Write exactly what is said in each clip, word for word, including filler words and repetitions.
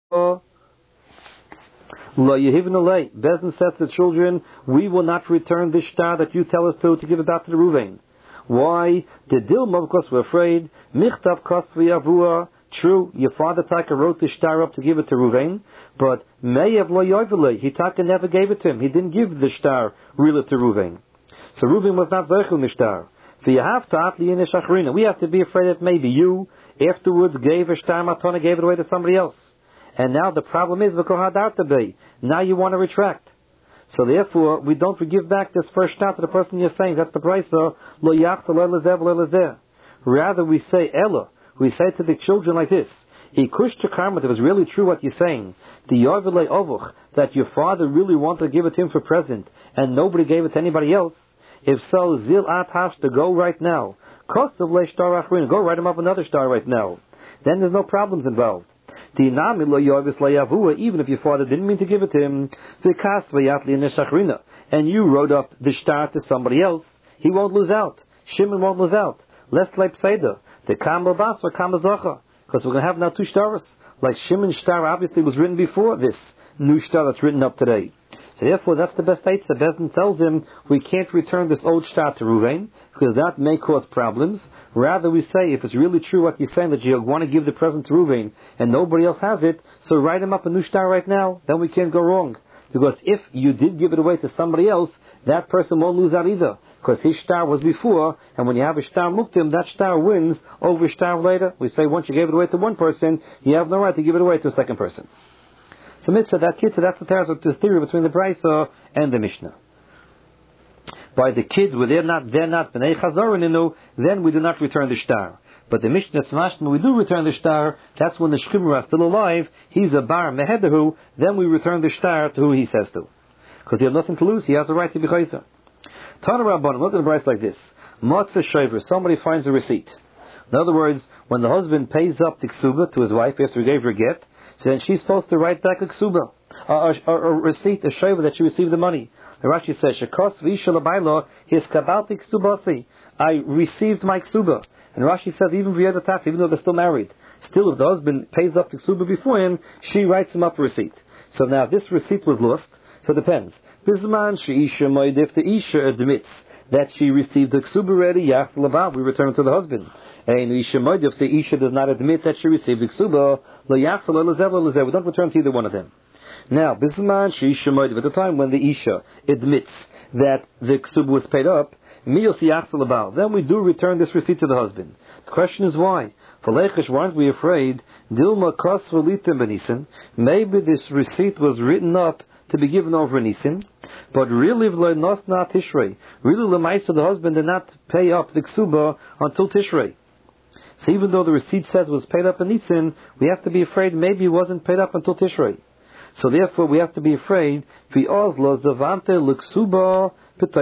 Lo yehivin alei. Bezdin says to the children, we will not return the shtar that you tell us to to give it back to the Ruvain. Why? The dilma, because we're afraid. Michtav kosvi avua. True, your father Taka wrote the shtar up to give it to Ruvain, but meyav lo yovelei. He Taka never gave it to him. He didn't give the shtar really to Ruvain. So Ruvain was not zeichel the shtar. We have to be afraid that maybe you afterwards gave a shtar matana, gave it away to somebody else. And now the problem is, now you want to retract. So therefore, we don't give back this first shtar to the person you're saying. That's the price. Rather, we say Ella. We say to the children like this: Ikush to karma. It was really true what you're saying. The yovelei ovuch, that your father really wanted to give it to him for present, and nobody gave it to anybody else. If so, zil at hash to go right now. Kosav le shtar achrin. Go write him up another star right now. Then there's no problems involved. Even if your father didn't mean to give it to him, and you wrote up the shtar to somebody else, he won't lose out. Shimon won't lose out. Less like Pseda, the Kamal Bas or Kamal Zacha, because we're going to have now two stars. Like Shimon's star obviously was written before this new star that's written up today. So therefore, that's the best eitzah. Bezdin tells him we can't return this old shtar to Ruvain because that may cause problems. Rather, we say if it's really true what you're saying that you want to give the present to Ruvain and nobody else has it, so write him up a new shtar right now. Then we can't go wrong. Because if you did give it away to somebody else, that person won't lose out either. Because his shtar was before, and when you have a shtar muktim, that shtar wins over a shtar later. We say once you gave it away to one person, you have no right to give it away to a second person. So mitzvah, that kitzah, that's the Tarzok theory between the Brisa and the Mishnah. By the kids, where they're not, they're not b'nei chazarininu, then we do not return the shtar. But the Mishnah Smashma, we do return the shtar. That's when the shkimra is still alive. He's a bar mehedahu. Then we return the shtar to who he says to, because he has nothing to lose. He has a right to be chayzer. Tana Rabbanan, look at the price like this: Matzah shaver. Somebody finds a receipt. In other words, when the husband pays up the ksuba to his wife after he gave her get, so then she's supposed to write back a ksuba, a, a, a, a receipt, a shaver that she received the money. The Rashi says, "Shekos v'isha l'baylo his kabalti ksubasi." I received my ksuba. And Rashi says, even v'yed even though they're still married, still if the husband pays up the ksuba before him, she writes him up a receipt. So now this receipt was lost. So it depends. Bisman sheisha moed, if the isha admits that she received the ksuba already, yach l'bav, we return it to the husband. And isha moed, if the isha does not admit that she received the ksuba, lo yach l'lezev l'lezev, we don't return to either one of them. Now, bisman sheisha moed, at the time when the isha admits that the ksuba was paid up, then we do return this receipt to the husband. The question is why? For Lechish, weren't we afraid? Dilma kosvalitim benisin. Maybe this receipt was written up to be given over in Nisan, but really v'lo'nosna Tishrei. Really, l'maisa, the husband did not pay up the ksuba until Tishrei. So even though the receipt says it was paid up in Nisan, we have to be afraid maybe it wasn't paid up until Tishrei. So therefore, we have to be afraid. V'ozlos davante l'ksuba.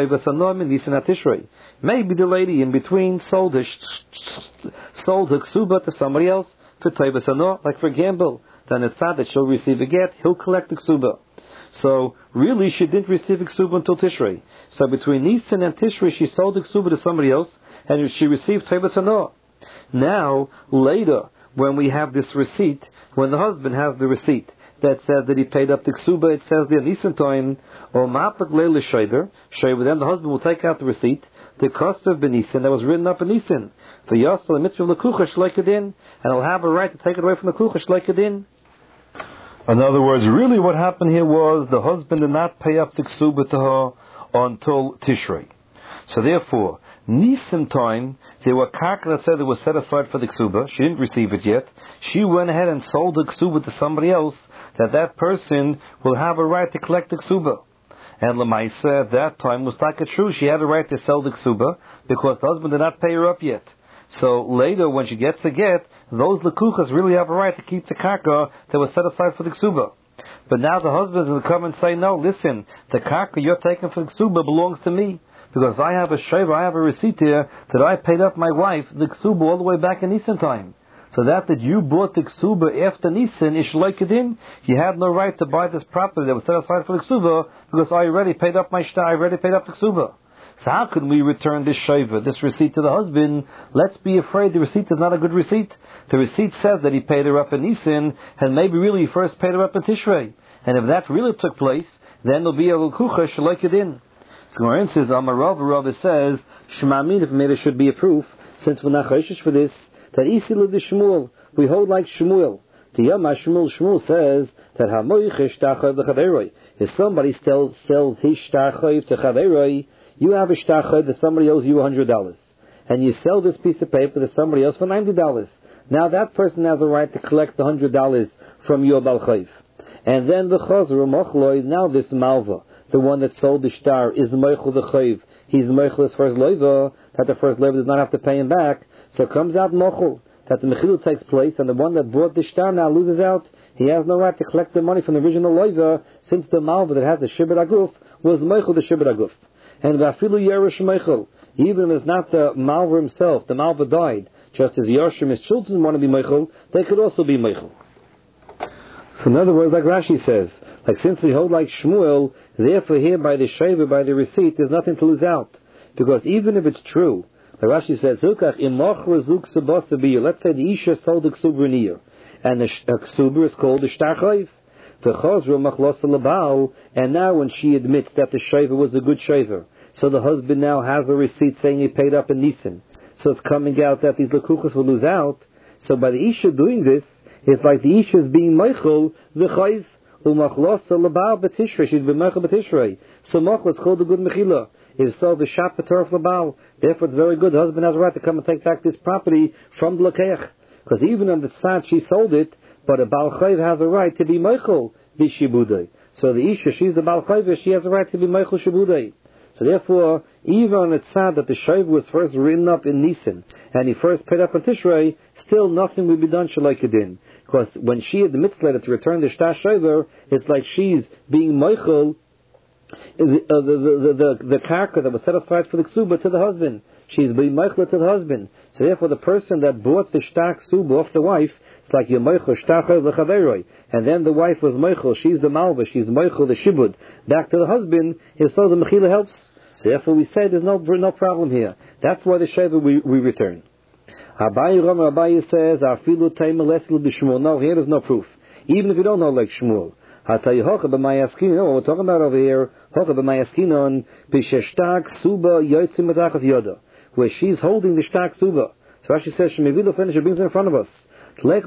Maybe the lady in between sold her, sold her ksuba to somebody else, like for example, then it's sad that she'll receive a get, he'll collect the ksuba. So really she didn't receive a ksuba until Tishrei. So between Nisan and Tishrei she sold the ksuba to somebody else, and she received teiva. Now, later, when we have this receipt, when the husband has the receipt, that says that he paid up the ksuba, it says there Nisan time, or ma'apak leil shaver, shaver, then the husband will take out the receipt, the cost of Benisan that was written up in Nisan, for yasal the mitzvah l'kucha shleikadin, and he'll have a right to take it away from the kucha shleikadin. In other words, really what happened here was the husband did not pay up the ksuba to her until Tishrei. So therefore, Nisan time, there were karka that said it was set aside for the ksuba. She didn't receive it yet. She went ahead and sold the ksuba to somebody else, that that person will have a right to collect the ksuba. And Lamaisa at that time was like a true. She had a right to sell the ksuba because the husband did not pay her up yet. So later, when she gets a get, those lekuchas really have a right to keep the karka that was set aside for the ksuba. But now the husband is going to come and say, no, listen, the karka you're taking for the ksuba belongs to me. Because I have a shayva, I have a receipt here that I paid up my wife the ksuba all the way back in Nisan time. So that that you bought the ksuba after Nisan, ishleikadin, you had no right to buy this property that was set aside for the ksuba because I already paid up my shtar, I already paid up the ksuba. So how can we return this shayva, this receipt to the husband? Let's be afraid the receipt is not a good receipt. The receipt says that he paid her up in Nisan, and maybe really he first paid her up in Tishrei. And if that really took place, then there'll be a lukucha shalaikadin. So Gemara says, Amarav Rav says, Shemamin, if maybe there should be a proof, since we're not chayshish for this, that Isilu de Shmuel, we hold like Shmuel. The Yama Shmuel, Shmuel says that Hamoichish Tachav the Chaveroi. If somebody sells, sells his Tachav to Chaveroi, you have a Tachav that somebody owes you one hundred dollars. And you sell this piece of paper to somebody else for ninety dollars. Now that person has a right to collect the one hundred dollars from your Balchayv. And then the Chazar Mochloi, now this Malva, the one that sold the shtar, is Meichel the Chayv. He's Meichel his first loiva, that the first loiva does not have to pay him back. So it comes out Mochel, that the Mechilul takes place, and the one that bought the shtar now loses out. He has no right to collect the money from the original loiva, since the Malva that has the Shibud Aguf was Meichel the Shibud Aguf. And Vafilu Yerush Meichel, even if it's not the Malva himself, the Malva died, just as Yoshim, his children want to be Meichel, they could also be Meichel. So in other words, like Rashi says, like since we hold like Shmuel, therefore here by the shayva, by the receipt, there's nothing to lose out. Because even if it's true, like Rashi says, let's say the Isha sold the Ksubra near, and the Ksubra is called the Shtachayv. And now when she admits that the shayva was a good shayva, so the husband now has a receipt saying he paid up in Nisan. So it's coming out that these lakuchas will lose out. So by the Isha doing this, it's like the Isha is being Meichel, the Chayv, Umachlosa Labal B'Tishrei, she's been Meichel B'Tishrei. So Machlo, it's called a good Mechila. If so, the Shap B'Torf Labal. Therefore it's very good. The husband has a right to come and take back this property from the Lakeach. Because even on the side she sold it, but a Baal Chayv has a right to be Meichel B'Shibudei. So the Isha, she's the Baal Chayv, she has a right to be Meichel Shibudei. So therefore, even on the tzad that the shayv was first written up in Nisan, and he first paid up in Tishrei, still nothing will be done shalaikadin. Because when she admits later to return the shtar shayver, it's like she's being meichel, the, uh, the, the, the, the karka that was set aside for the ksuba to the husband. She's being meichel to the husband. So therefore the person that bought the shtar ksuba off the wife, it's like you're meichel shtar chayv l'chaveroi. And then the wife was meichel, she's the malva, she's meichel the shibud, back to the husband, is so the mechila helps. So therefore we say there's no no problem here. That's why the shayva we, we return. Abayi Ram Abayi says, Afilu Taima Lesil B'Shmuel. No, here there's no proof. Even if you don't know like Shmuel. Hatayi Hocha B'Mayaskinon. No, what we're talking about over here, Hocha B'Mayaskinon, B'Sheshtak Suba Yotzim Matachas Yoda, where she's holding the Shtak Suba. So Rashi says, Shemivilu finish, she brings it in front of us. We're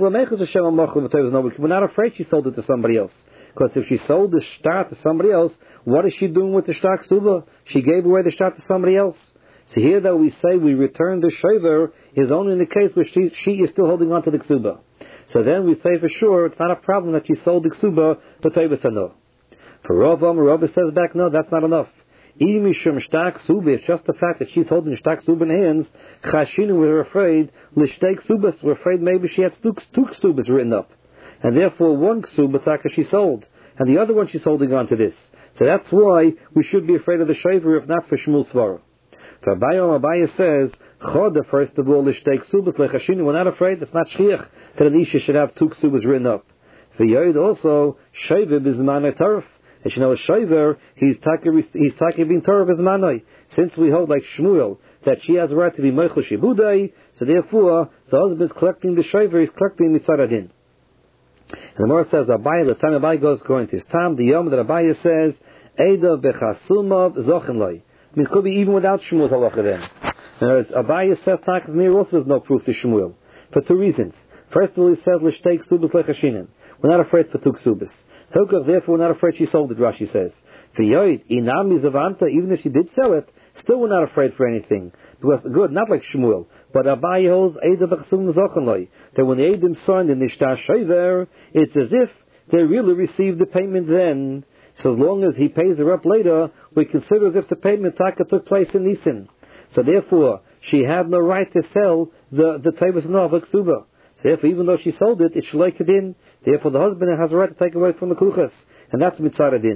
not afraid she sold it to somebody else. Because if she sold the shtar to somebody else, what is she doing with the shtar ksuba? She gave away the shtar to somebody else. So here that we say we return the shaver is only in the case where she, she is still holding on to the ksuba. So then we say for sure it's not a problem that she sold the ksuba to Teibasano. For Rav, Rav says back, no, that's not enough. Imishum shtar ksuba, it's just the fact that she's holding shtar ksuba in her hands. Chashinu, we're afraid, l'shtei ksubas, we're afraid maybe she has two, two ksubas written up. And therefore one ksuba taka she sold, and the other one she's holding on to this. So that's why we should be afraid of the shaver, if not for Shmuel Svara. For Abaye, Abaye says, Choda, first of all, l'shtei ksubas lechashinu, we're not afraid, it's not shchiach, that an isha should have two ksubas written up. For Yoid also, shaver bizmanai tarf. As you know, a shaver, he's taki, he's taki being tarf bizmanai. Since we hold like Shmuel, that she has a right to be meichel shibudai, so therefore, the husband's collecting the shaver, he's collecting mitzaradin. And the Gemara says, Abaye, the time Abaye goes going to his time, the Yom that Abaye says, Eida bechasumav zochenloi. Means it could be even without Shmuel's halacha then. In other words, Abaye says, Takas Mir also there's no proof to Shmuel. For two reasons. First of all, he says, L'shtei ksubas lechashinin. We're not afraid for two ksubas. Hilkach, therefore, we're not afraid she sold it, Rashi says. For Yoid, inami zavanta, even if she did sell it, still we're not afraid for anything. Because, good, not like Shmuel, but Abaye holds Eida bechasum zochenloi, that when the Eidim signed in the shtar shaver, it's as if they really received the payment then. So as long as he pays her up later, we consider as if the payment taka took place in Nisan. So therefore, she had no right to sell the the Teibas Nova Ksuba. So therefore, even though she sold it, it's shleikadin. Therefore, the husband has a right to take away from the kuchas, and that's mitzaradin.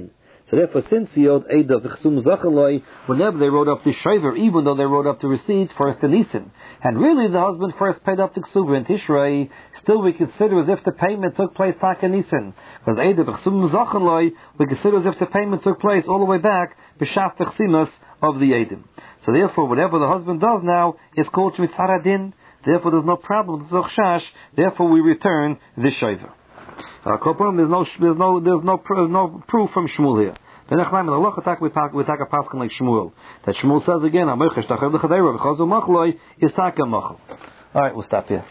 So therefore, since Yod Eidah V'chsum Zachaloi, whenever they wrote up the Shriver, even though they wrote up the receipts first in Nisan, and really the husband first paid up the Ksuba in Tishrei, still we consider as if the payment took place back in Nisan. Because Eidah V'chsum Zachaloi, we consider as if the payment took place all the way back, B'shaf V'chsimas of the Eidim. So therefore, whatever the husband does now is called Shmitzar Adin. Therefore, there's no problem. There's no chash. Therefore, we return the Shriver. Uh, there's no, there's no, there's no, pr- no proof from Shmuel here. The Nechlam in the Loch attack we take we take a pasuk like Shmuel. That Shmuel says again, "Amoichesh tachav lechadeira v'chazu machloi is taka machal." All right, we'll stop here.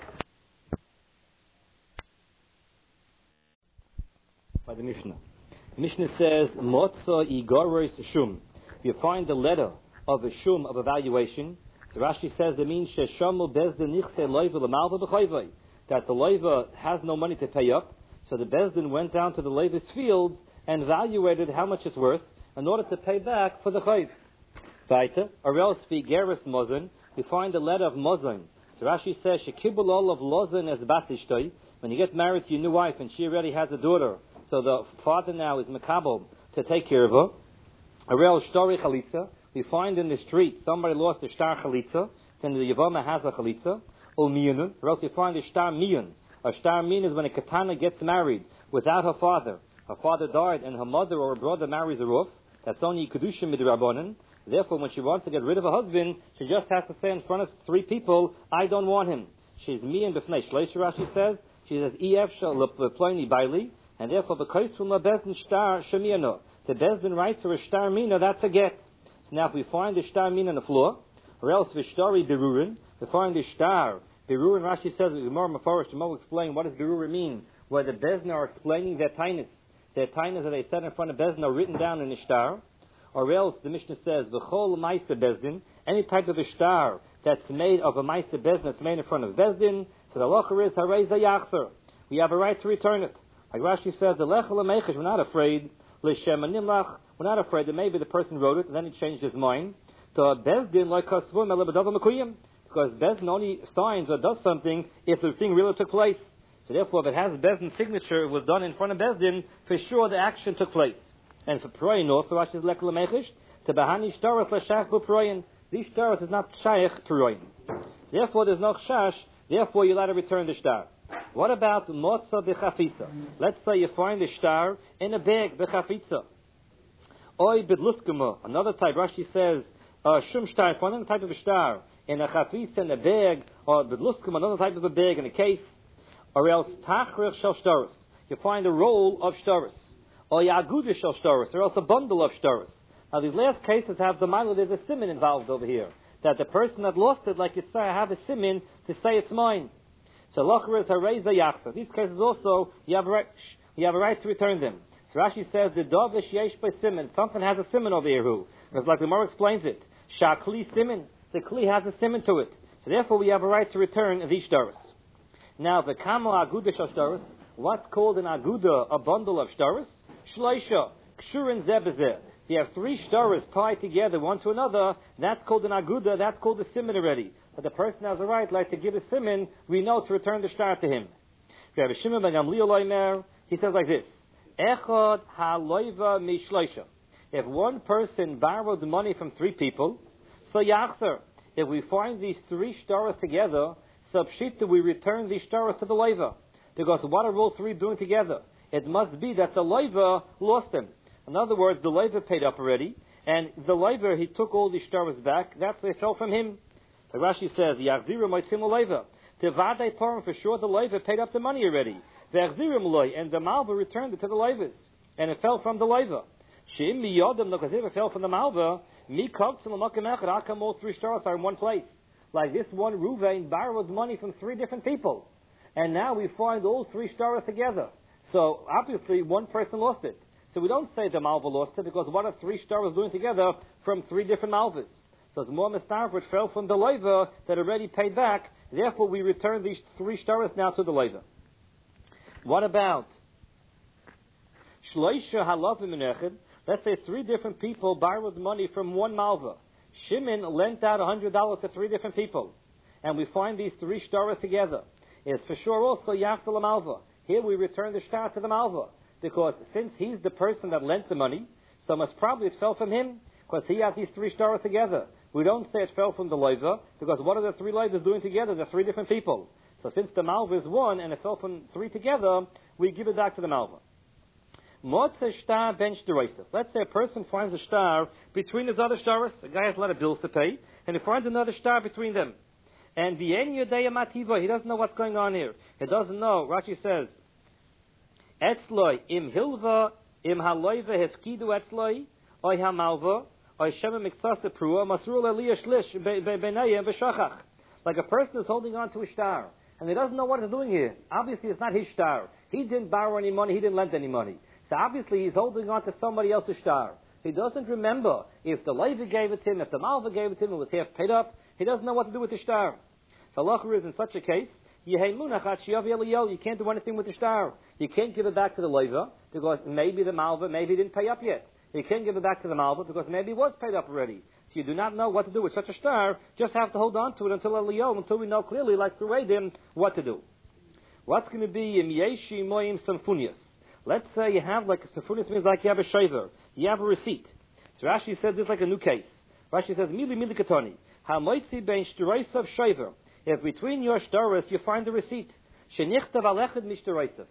By the Mishnah, the Mishnah says, "Motza igoros shum." You find the letter of a shum of evaluation. So Rashi says it means sheshamu bezdin nichse loiva lemalva b'chayvay, that the loiva has no money to pay up. So the bezdin went down to the loiva's field and evaluated how much it's worth in order to pay back for the chayv. Weiter, or else geras mozin, we find the letter of mozin. So Rashi says shekibul all of lozin as batishtoi. When you get married to your new wife and she already has a daughter, so the father now is makabel to take care of her. Or else shtori chalitza. We find in the street somebody lost a star chalitza, then the yavama has a chalitza. Or miyunun. Or else you find a star miyun. A star miyun is when a katana gets married without her father. Her father died and her mother or her brother marries her off. That's only Kedushim midrabanan. Therefore, when she wants to get rid of her husband, she just has to say in front of three people, I don't want him. She's me and b'fnei shleisha, Rashi says. She says, E F shal ploini baili. And therefore, because from la bezdin shtar shemiyano. The bezdin writes her a shtar mina, that's a get. So now if we find the shtar mina on the floor, or else v'shtari berurin, we find the shtar. Berurin, Rashi says, the Gemara Mefarish, the will explain what does berurin mean, where the bezdin are explaining their tainus. Their tainas that they set in front of Bezdin are written down in the shtar. Or else, the Mishnah says, V'chol Maisa Bezdin, any type of a shtar that's made of a Maisa Bezdin that's made in front of Bezdin, so the locher is Harei Zayachzer. We have a right to return it. Like Rashi says, the Lechel Amechish, we're not afraid, L'Shem Nimlach, we're not afraid that maybe the person wrote it and then he changed his mind. To Bezdin, like Kasvum, Elebadav Makuyim, because Bezdin only signs or does something if the thing really took place. So therefore, if it has Bezdin's signature, it was done in front of Bezdin, for sure the action took place. And for Proyin also, Rashi is Lek L'Mechish, to Bahani Shtaras L'Shach B'Proyin. These Shtaras is not Shaykh Proyin. So therefore, there's no Chash, therefore you're allowed to return the Shtar. What about Motza B'Chafitza? Let's say you find the Shtar in a bag, B'Chafitza. Oy B'Dluskuma, another type, Rashi says, uh, Shum Shtar, find another type of a Shtar, in a Chafitza, in a bag, or B'Dluskuma, another type of a bag, in a case. Or else tachrich shel shtaros. You find a roll of shtaros. Or yagudah shel shtaros. Or else a bundle of shtaros. Now these last cases have the mind there's a simin involved over here. That the person that lost it, like you say, I have a simin to say it's mine. So locher is harei zayachsa. These cases also, you have a right, you have a right to return them. So Rashi says, the dovish yesh by simin. Something has a simin over here who. Because like the Gemara explains it. Shakli simin. The kli has a simin to it. So therefore we have a right to return these shtaros. Now, the kamo agudah shel shtaros, what's called an agudah, a bundle of shtaros? Shleisha, kshurin zebezeh. You have three shtaros tied together one to another, that's called an agudah, that's called a simin already. But the person has a right, like to give a simin, we know to return the shtar to him. Rabbi Shimon ben Gamliel, he says like this, Echad haloiva mi shleisha. If one person borrowed money from three people, so yachzer. If we find these three shtaros together, Subshita, we return these shtaros to the loiva. Because what are all three doing together? It must be that the loiva lost them. In other words, the loiva paid up already, and the loiva, he took all these shtaros back, that's they fell from him. The Rashi says, Yachzirim moitzim loiva. Tevadei parim, for sure the loiva paid up the money already. V'achzirim loy, and the malva returned it to the loivas. And it fell from the loiva. She'im miyodem, because if it fell from the malva, mi kovtzim l'makim echad, how come all three shtaros are in one place? Like this one, Ruvain borrowed money from three different people. And now we find all three shtaros together. So obviously one person lost it. So we don't say the malva lost it, because what are three shtaros doing together from three different malvas? So it's more mistar which fell from the loiva that already paid back. Therefore we return these three shtaros now to the loiva. What about Shloisha halavim menechid? Let's say three different people borrowed money from one malva. Shimon lent out one hundred dollars to three different people. And we find these three shtaros together. It's for sure also Yachzal Malva. Here we return the shtar to the Malva. because since he's the person that lent the money, so most probably it fell from him, because he had these three shtaros together. We don't say it fell from the loiva, because what are the three loivas doing together? They're three different people. So since the malva is one, and it fell from three together, we give it back to the malva. Motze shtar ben shtarosav. Let's say a person finds a shtar between his other shtaros. A guy has a lot of bills to pay, and he finds another shtar between them. And v'en yodei mativa, he doesn't know what's going on here. He doesn't know. Rashi says, etzloi im hilva im haloiva hefkidu etzloi oy hamalva oy shema miksasa prua masrul aliyah shlish benayim v'shachach. Like a person is holding on to a shtar, and he doesn't know what he's doing here. Obviously, it's not his shtar. He didn't borrow any money. He didn't lend any money. So obviously, he's holding on to somebody else's shtar. He doesn't remember if the Levi gave it to him, if the Malva gave it to him, it was half paid up. He doesn't know what to do with the shtar. So Allah is in such a case, you can't do anything with the shtar. You can't give it back to the Levi because maybe the Malva, maybe he didn't pay up yet. You can't give it back to the Malva because maybe it was paid up already. So you do not know what to do with such a shtar. Just have to hold on to it until Eliyah, until we know clearly, like through Edim, what to do. What's going to be im yeshi moim samfunias? Let's say you have like a samfunias means like you have a shaver. You have a receipt. So Rashi said this is like a new case. Rashi says mili mili katoni ha moitzi ben shtarosav shaver. If between your shtaros you find the receipt, shenichtav alechad mishtarosav.